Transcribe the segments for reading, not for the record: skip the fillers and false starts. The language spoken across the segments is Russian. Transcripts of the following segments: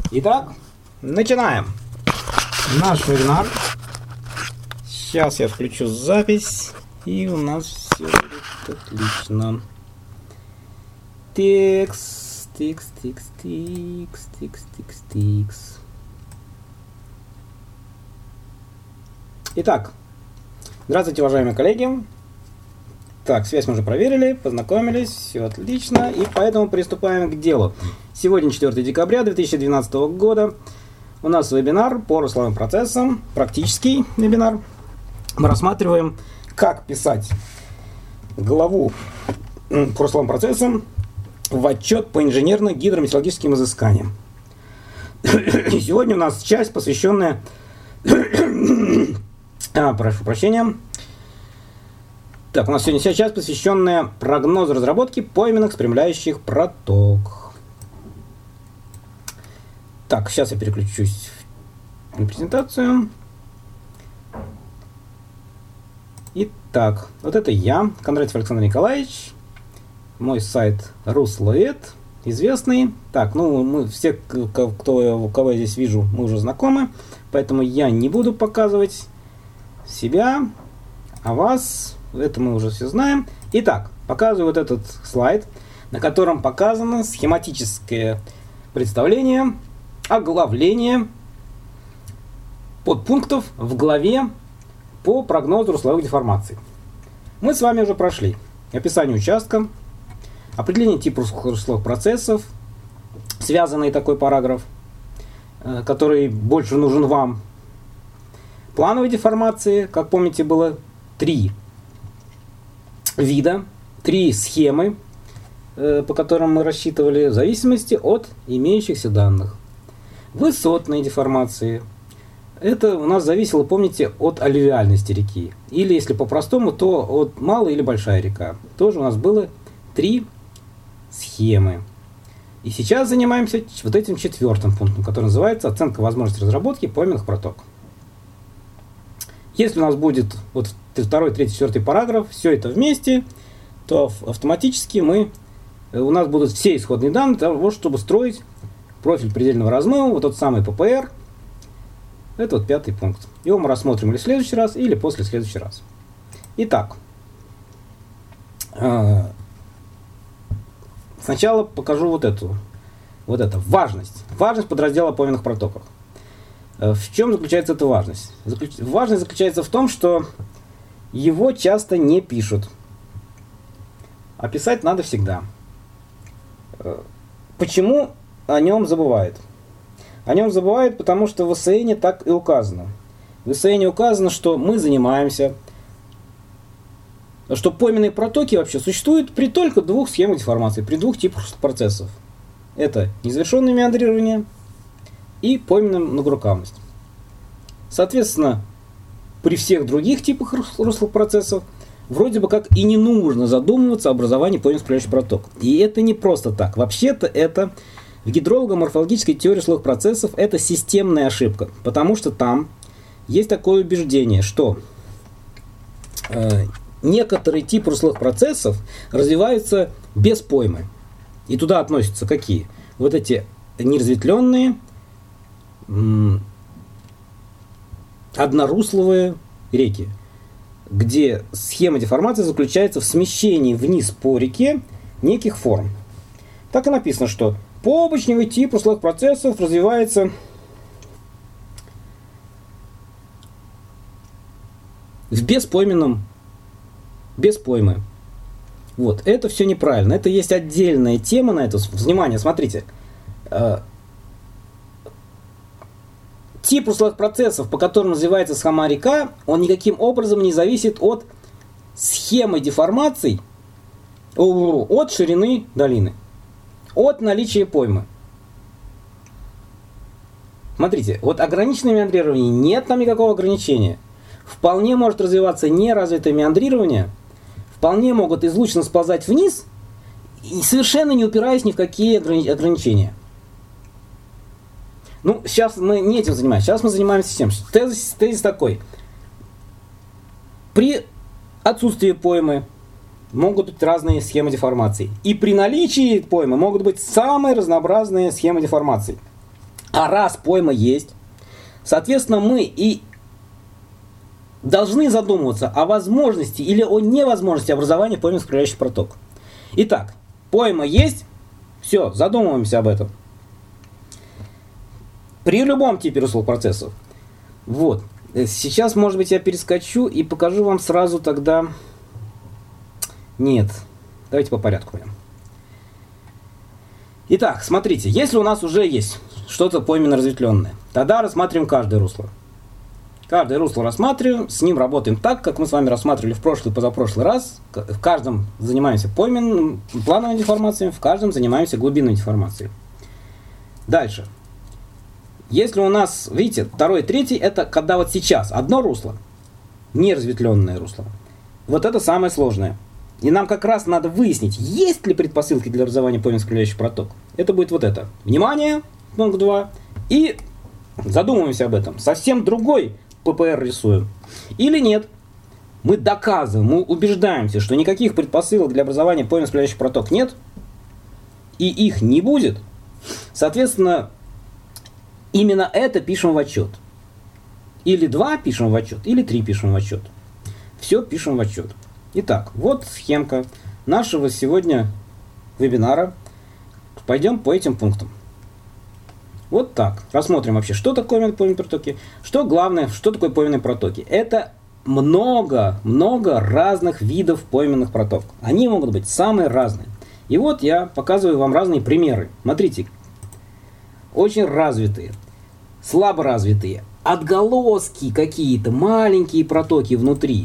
Итак, начинаем наш вебинар. Сейчас я включу запись, и у нас все будет отлично. Текст. Итак, здравствуйте, уважаемые коллеги. Так, связь мы уже проверили, познакомились, все отлично, и поэтому приступаем к делу. Сегодня 4 декабря 2012 года. У нас вебинар по русловым процессам, практический вебинар. Мы рассматриваем, как писать главу по русловым процессам в отчет по инженерно-гидрометеорологическим изысканиям. И сегодня у нас часть, посвященная... прошу прощения. Так, у нас сегодня вся часть, посвященная прогнозу разработки пойменных спрямляющих проток. Так, сейчас я переключусь на презентацию. Итак, вот это я, Кондратьев Александр Николаевич. Мой сайт Руслоэд, известный. Так, ну, мы все, кого я здесь вижу, мы уже знакомы. Поэтому я не буду показывать себя, а вас... Это мы уже все знаем. Итак, показываю вот этот слайд, на котором показано схематическое представление, оглавление подпунктов в главе по прогнозу русловых деформаций. Мы с вами уже прошли описание участка, определение типа русловых процессов, связанный такой параграф, который больше нужен вам. Плановые деформации, как помните, было 3 вида, 3 схемы, по которым мы рассчитывали в зависимости от имеющихся данных. Высотные деформации. Это у нас зависело, помните, от аллювиальности реки. Или, если по-простому, то от малая или большая река. Тоже у нас было 3 схемы. И сейчас занимаемся вот этим 4-м пунктом, который называется оценка возможности разработки пойменных проток. Если у нас будет вот 2, 3, 4 параграф, все это вместе, то автоматически у нас будут все исходные данные для того, чтобы строить профиль предельного размыва, вот тот самый ППР. Это вот 5-й пункт. Его мы рассмотрим или в следующий раз, или после следующий раз. Итак, сначала покажу вот эту важность. Важность подраздела о пойменных протоках. В чем заключается эта важность? Важность заключается в том, что его часто не пишут. А писать надо всегда. Почему о нем забывают? О нем забывают, потому что в ИСН так и указано. В ИСН указано, что мы занимаемся, что пойменные протоки вообще существуют при только 2 схемах деформации, при 2 типах процессов. Это незавершенное меандрирование и пойменная многорукавность. Соответственно, при всех других типах русловых процессов вроде бы как и не нужно задумываться о образовании пойменных спрямляющих проток. И это не просто так. Вообще-то это в гидролого-морфологической теории русловых процессов это системная ошибка, потому что там есть такое убеждение, что некоторые типы русловых процессов развиваются без поймы. И туда относятся какие? Вот эти неразветвленные, однорусловые реки, где схема деформации заключается в смещении вниз по реке неких форм. Так и написано, что побочный тип русловых процессов развивается в беспойменном, без поймы. Вот, это все неправильно. Это есть отдельная тема на это. Внимание, смотрите. Тип русловых процессов, по которым развивается сама река, он никаким образом не зависит от схемы деформаций, от ширины долины, от наличия поймы. Смотрите, вот ограниченное меандрирование, нет там никакого ограничения. Вполне может развиваться неразвитое меандрирование, вполне могут излучно сползать вниз, и совершенно не упираясь ни в какие ограничения. Ну, сейчас мы не этим занимаемся. Сейчас мы занимаемся тем, что тезис такой. При отсутствии поймы могут быть разные схемы деформаций. И при наличии поймы могут быть самые разнообразные схемы деформаций. А раз пойма есть, соответственно, мы и должны задумываться о возможности или о невозможности образования пойменных управляющих проток. Итак, пойма есть, все, задумываемся об этом. При любом типе русловых процессов. Вот. Сейчас, может быть, я перескочу и покажу вам сразу тогда... Нет. Давайте по порядку пойдем. Итак, смотрите, если у нас уже есть что-то пойменно разветвленное, тогда рассматриваем каждое русло. Каждое русло рассматриваем, с ним работаем так, как мы с вами рассматривали в прошлый и позапрошлый раз. В каждом занимаемся пойменным, плановыми деформациями, в каждом занимаемся глубинной деформацией. Дальше. Если у нас, видите, второй и третий, это когда вот сейчас одно русло, неразветвленное русло. Вот это самое сложное. И нам как раз надо выяснить, есть ли предпосылки для образования пойменных скрывающих проток. Это будет вот это. Внимание, пункт 2. И задумываемся об этом. Совсем другой ППР рисуем. Или нет. Мы доказываем, мы убеждаемся, что никаких предпосылок для образования пойменных скрывающих проток нет. И их не будет. Соответственно, именно это пишем в отчет. Или 2 пишем в отчет, или 3 пишем в отчет. Все пишем в отчет. Итак, вот схемка нашего сегодня вебинара. Пойдем по этим пунктам. Вот так. Рассмотрим вообще, что такое пойменные протоки. Что главное, что такое пойменные протоки. Это много разных видов пойменных проток. Они могут быть самые разные. И вот я показываю вам разные примеры. Смотрите. Очень развитые, слабо развитые, отголоски какие-то, маленькие протоки внутри.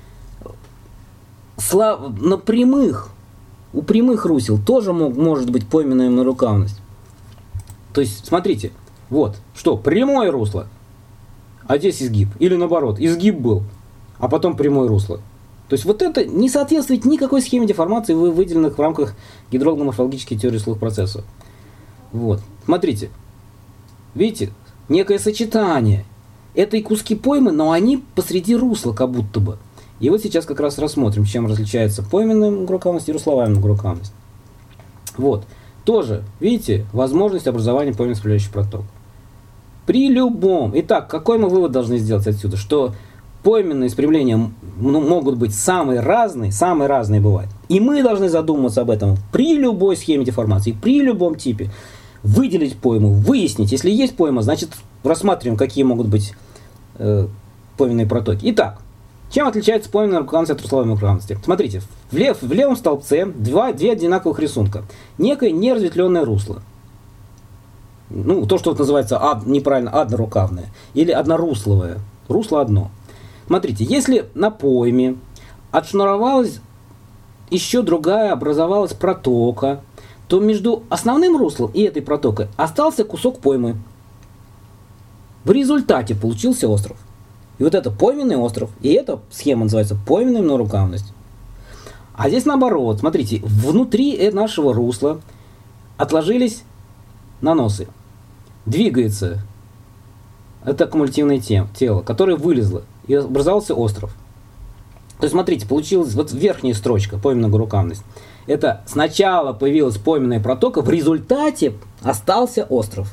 На прямых, у прямых русел тоже может быть пойменная монорукавность. То есть, смотрите, вот, что, прямое русло, а здесь изгиб. Или наоборот, изгиб был, а потом прямое русло. То есть, вот это не соответствует никакой схеме деформации, выделенных в рамках гидролого-морфологической теории русловых процессов. Вот, смотрите, видите, некое сочетание. Это и куски поймы, но они посреди русла как будто бы. И вот сейчас как раз рассмотрим, чем различается пойменная многорукавность и русловая многорукавность. Вот. Тоже, видите, возможность образования пойменных скрывающих проток. При любом. Итак, какой мы вывод должны сделать отсюда? Что пойменные спрямления могут быть самые разные бывают. И мы должны задуматься об этом при любой схеме деформации, при любом типе. Выделить пойму, выяснить. Если есть пойма, значит рассматриваем, какие могут быть пойменные протоки. Итак, чем отличается пойменная многорукавность от русловой многорукавности? Смотрите, в левом столбце две одинаковых рисунка. Некое неразветвленное русло. Ну, то, что вот называется неправильно однорукавное. Или однорусловое. Русло одно. Смотрите, если на пойме отшнуровалась еще другая, образовалась протока, то между основным руслом и этой протокой остался кусок поймы. В результате получился остров. И вот это пойменный остров, и эта схема называется пойменная многорукавность. А здесь наоборот, смотрите, внутри нашего русла отложились наносы. Двигается это кумулятивное тело, которое вылезло, и образовался остров. То есть, смотрите, получилась вот верхняя строчка, пойменная многорукавность. Это сначала появилась пойменная протока, в результате остался остров.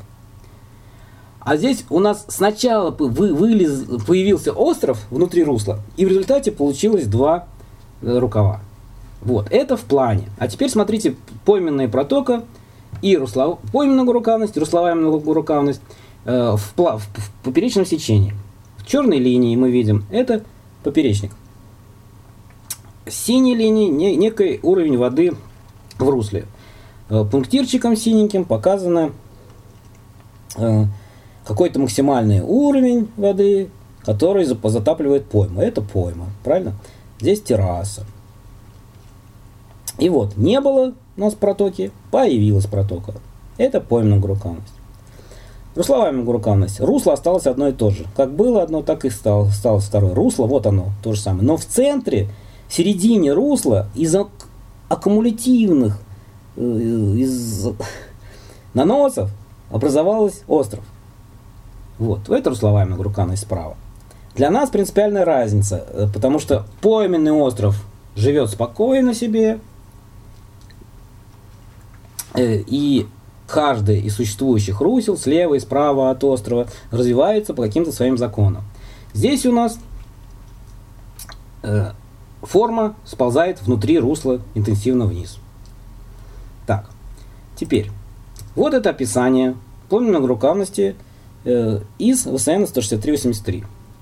А здесь у нас сначала появился остров внутри русла, и в результате получилось 2 рукава. Вот, это в плане. А теперь смотрите, пойменная протока и пойменная многорукавность, русловая многорукавность в поперечном сечении. В черной линии мы видим, это поперечник. С синей линии некий уровень воды в русле. Пунктирчиком синеньким показано какой-то максимальный уровень воды, который затапливает пойму. Это пойма, правильно? Здесь терраса. И вот, не было у нас протоки, появилась протока. Это пойменная многорукавность. Русловая многорукавность. Русло осталось одно и то же. Как было одно, так и стало второе. Русло, вот оно, то же самое. Но в центре, в середине русла, из аккумулятивных из наносов образовался остров. Вот, это русловая многорукавность справа. Для нас принципиальная разница, потому что пойменный остров живет спокойно себе, и каждый из существующих русел слева и справа от острова развивается по каким-то своим законам. Здесь у нас форма сползает внутри русла интенсивно вниз. Так, теперь, вот это описание плавной многорукавности из ВСН 163.83.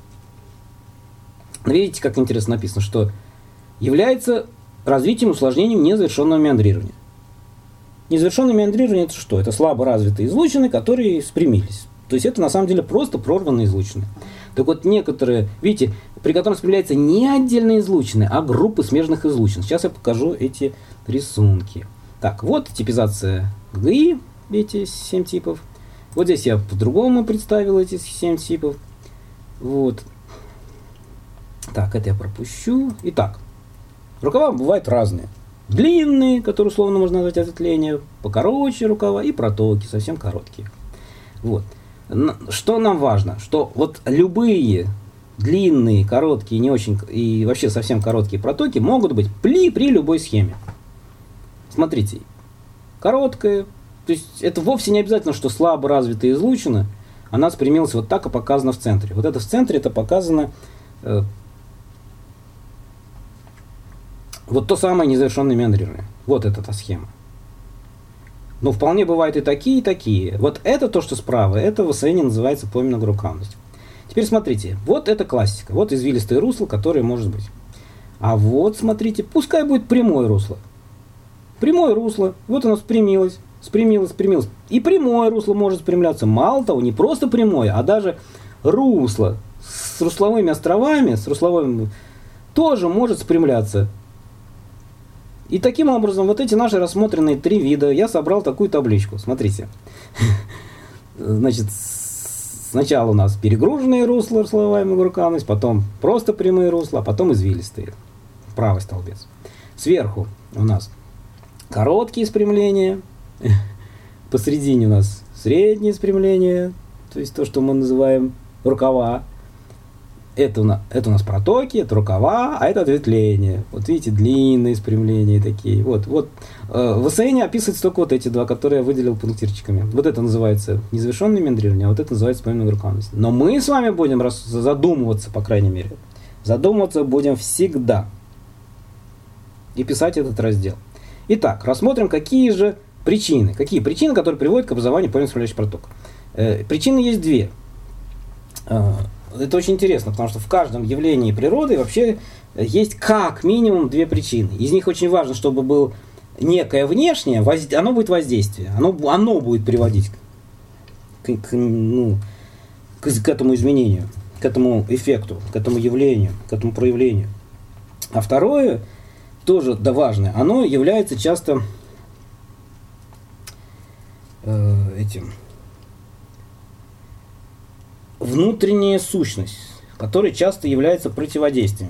Видите, как интересно написано, что является развитием усложнением незавершенного меандрирования. Незавершенное меандрирование это что? Это слабо развитые излучины, которые спрямились. То есть это на самом деле просто прорванные излучины. Так вот некоторые, видите, при котором спрямляются не отдельные излучины, а группы смежных излучин. Сейчас я покажу эти рисунки. Так, вот типизация ГГИ, эти 7 типов. Вот здесь я по-другому представил эти 7 типов. Вот. Так, это я пропущу. Итак, рукава бывают разные. Длинные, которые условно можно назвать ответвления, покороче рукава и протоки, совсем короткие. Вот. Что нам важно? Что вот любые длинные, короткие, не очень и вообще совсем короткие протоки могут быть при любой схеме. Смотрите, короткая, то есть это вовсе не обязательно, что слабо развитая излучина, она спрямилась вот так и показана в центре. Вот это в центре, это показано вот то самое незавершенное меандрирование. Вот эта схема. Но вполне бывают и такие, и такие. Вот это то, что справа, это в СН называется плавная многорукавность. Теперь смотрите, вот это классика. Вот извилистое русло, которое может быть. А вот, смотрите, пускай будет прямое русло. Прямое русло, вот оно спрямилось. И прямое русло может спрямляться. Мало того, не просто прямое, а даже русло с русловыми островами, с русловым тоже может спрямляться. И таким образом, вот эти наши рассмотренные 3 вида, я собрал такую табличку. Смотрите. Значит, сначала у нас перегруженные русла, русловая многорукавность, потом просто прямые русла, а потом извилистые. Правый столбец. Сверху у нас короткие спрямления. Посередине у нас средние спрямления, то есть то, что мы называем рукава. Это у нас протоки, это рукава, а это ответвления. Вот видите, длинные спрямления такие. Вот. В СН описывается только вот эти 2, которые я выделил пунктирчиками. Вот это называется незавершенное меандрирование, а вот это называется плавная многорукавность. Но мы с вами будем задумываться, по крайней мере. Задумываться будем всегда. И писать этот раздел. Итак, рассмотрим, какие причины, которые приводят к образованию плавно спрямляющих протоков. Причины есть 2. Это очень интересно, потому что в каждом явлении природы вообще есть как минимум 2 причины. Из них очень важно, чтобы было некое внешнее, оно будет воздействие, оно будет приводить к этому изменению, к этому эффекту, к этому явлению, к этому проявлению. А второе, тоже важное, оно является часто внутренняя сущность, которая часто является противодействием.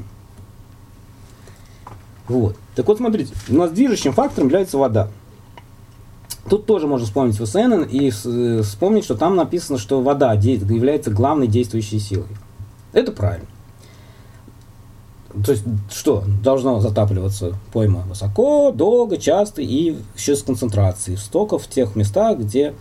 Вот. Так вот, смотрите, у нас движущим фактором является вода. Тут тоже можно вспомнить ВСН и вспомнить, что там написано, что вода является главной действующей силой. Это правильно. То есть, что? Должно затапливаться пойма высоко, долго, часто и еще с концентрацией стоков в тех местах, где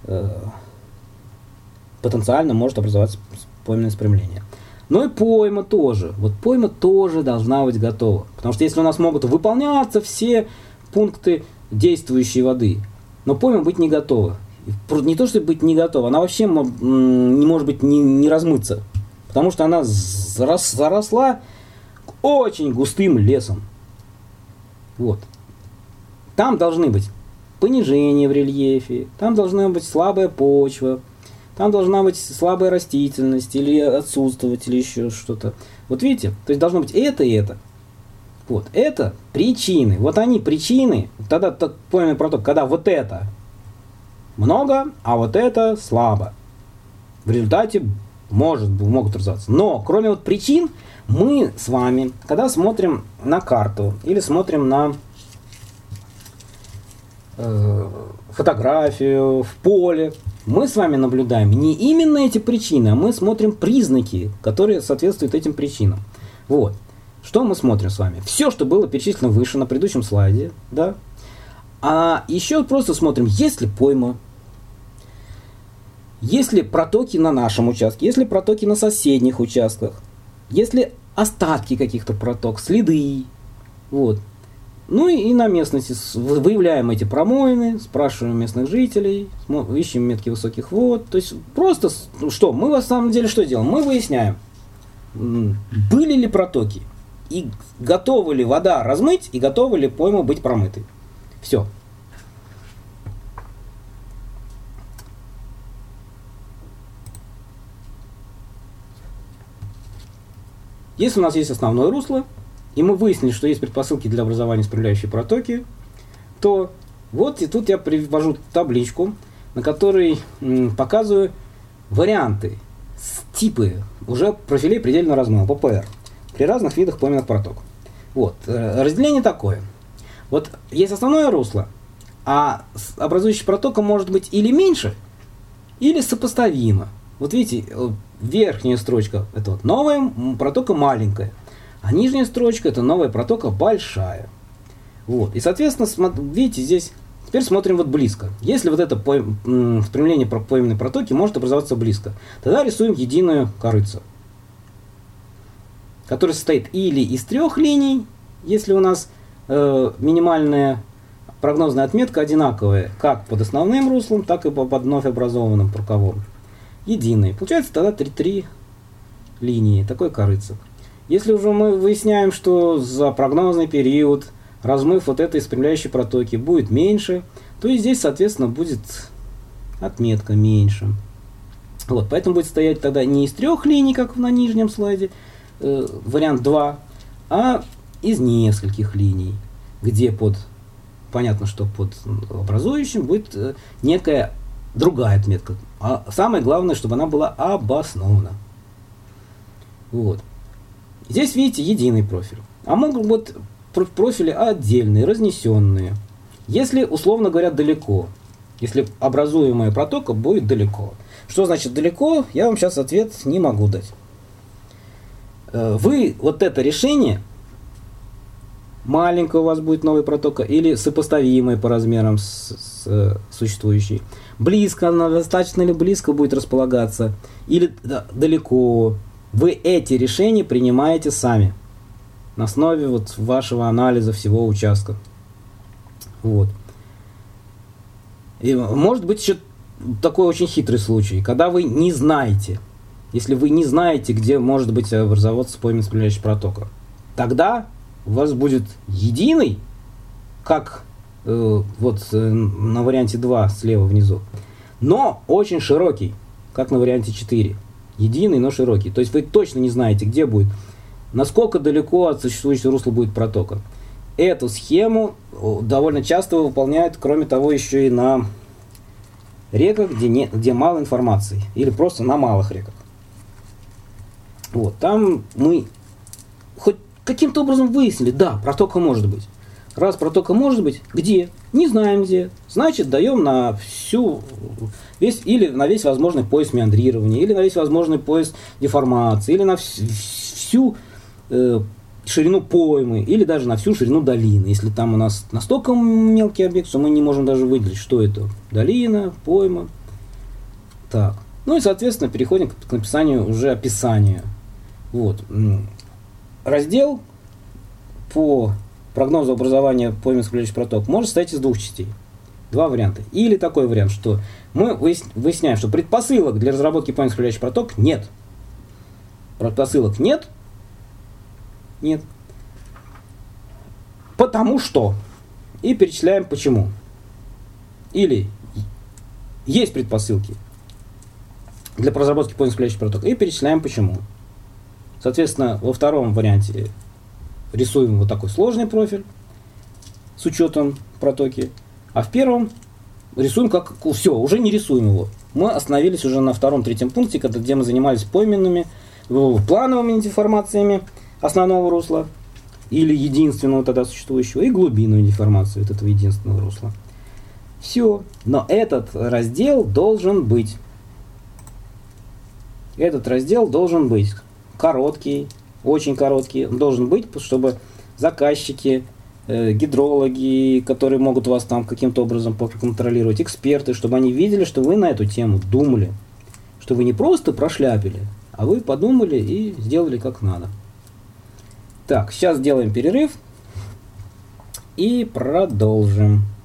потенциально может образоваться пойменное спрямление. Но и пойма тоже. Вот пойма тоже должна быть готова. Потому что если у нас могут выполняться все пункты действующей воды, но пойма быть не готова. Не то, чтобы быть не готова, она вообще не может быть не размыться. Потому что она заросла очень густым лесом. Вот. Там должны быть понижения в рельефе, там должна быть слабая почва, там должна быть слабая растительность, или отсутствовать, или еще что-то. Вот видите, то есть должно быть это и это. Вот, это причины. Вот они причины, тогда пойменный проток, когда вот это много, а вот это слабо. В результате могут развиваться. Но, кроме вот причин, мы с вами, когда смотрим на карту или смотрим на фотографию в поле, мы с вами наблюдаем не именно эти причины, а мы смотрим признаки, которые соответствуют этим причинам. Вот. Что мы смотрим с вами? Все, что было перечислено выше на предыдущем слайде, да, А еще просто смотрим, есть ли пойма, есть ли протоки на нашем участке, есть ли протоки на соседних участках, есть ли остатки каких-то проток, следы. Вот. Ну и на местности выявляем эти промоины, спрашиваем местных жителей, ищем метки высоких вод. То есть просто что? Мы на самом деле что делаем? Мы выясняем, были ли протоки, и готова ли вода размыть, и готова ли пойма быть промытой. Все. Если у нас есть основное русло, и мы выяснили, что есть предпосылки для образования исправляющей протоки, то вот и тут я привожу табличку, на которой показываю варианты, типы уже профилей предельного размыва, ППР, при разных видах пойменных проток. Вот. Разделение такое. Вот есть основное русло, а образующая протока может быть или меньше, или сопоставима. Вот видите, верхняя строчка – это вот новая протока маленькая, а нижняя строчка – это новая протока большая. Вот. И, соответственно, видите, здесь теперь смотрим вот близко. Если вот это спрямление пойменной протоки может образоваться близко, тогда рисуем единую корыцу, которая состоит или из 3 линий, если у нас минимальная прогнозная отметка одинаковая как под основным руслом, так и под вновь образованным рукавом. Единой. Получается тогда 3 линии такой корыцы. Если уже мы выясняем, что за прогнозный период размыв вот этой спрямляющей протоки будет меньше, то и здесь, соответственно, будет отметка меньше. Вот, поэтому будет стоять тогда не из 3 линий, как на нижнем слайде, вариант 2, а из нескольких линий, где понятно, что под образующим будет некая другая отметка. А самое главное, чтобы она была обоснована. Вот. Здесь, видите, единый профиль. А могут быть профили отдельные, разнесенные. Если, условно говоря, далеко. Если образуемая протока будет далеко. Что значит далеко? Я вам сейчас ответ не могу дать. Вы вот это решение, маленькая у вас будет новая протока или сопоставимая по размерам с существующей. Близко она, достаточно ли близко будет располагаться или далеко. Вы эти решения принимаете сами на основе вот вашего анализа всего участка. Вот. И может быть еще такой очень хитрый случай, когда вы не знаете, если вы не знаете, где может быть образоваться пойменная спрямляющая протока, тогда у вас будет единый, как вот на варианте 2 слева внизу, но очень широкий, как на варианте 4. Единый, но широкий. То есть вы точно не знаете, где будет, насколько далеко от существующего русла будет протока. Эту схему довольно часто выполняют, кроме того, еще и на реках, где мало информации, или просто на малых реках. Вот, там мы хоть каким-то образом выяснили, да, протока может быть. Раз протока может быть, где? Не знаем где. Значит, даем на или на весь возможный пояс меандрирования, или на весь возможный пояс деформации, или на всю ширину поймы, или даже на всю ширину долины. Если там у нас настолько мелкий объект, что мы не можем даже выделить, что это. Долина, пойма. Так. Ну и, соответственно, переходим к написанию уже описания. Вот. Раздел по прогнозу образования пойменных спрямляющих проток может состоять из 2 частей. 2 варианта. Или такой вариант, что мы выясняем, что предпосылок для разработки пойменных спрямляющих проток нет. Предпосылок нет. Нет. Потому что. И перечисляем почему. Или есть предпосылки для разработки пойменных спрямляющих проток. И перечисляем почему. Соответственно, во втором варианте рисуем вот такой сложный профиль с учетом протоки. А в первом рисуем как... Все, уже не рисуем его. Мы остановились уже на 2-3 пункте, где мы занимались пойменными, плановыми деформациями основного русла или единственного тогда существующего, и глубинную деформацию вот этого единственного русла. Все. Но этот раздел должен быть. Этот раздел должен быть короткий, очень короткий. Он должен быть, чтобы заказчики гидрологи, которые могут вас там каким-то образом проконтролировать, эксперты, чтобы они видели, что вы на эту тему думали, что вы не просто прошляпили, а вы подумали и сделали как надо. Так, сейчас сделаем перерыв и продолжим.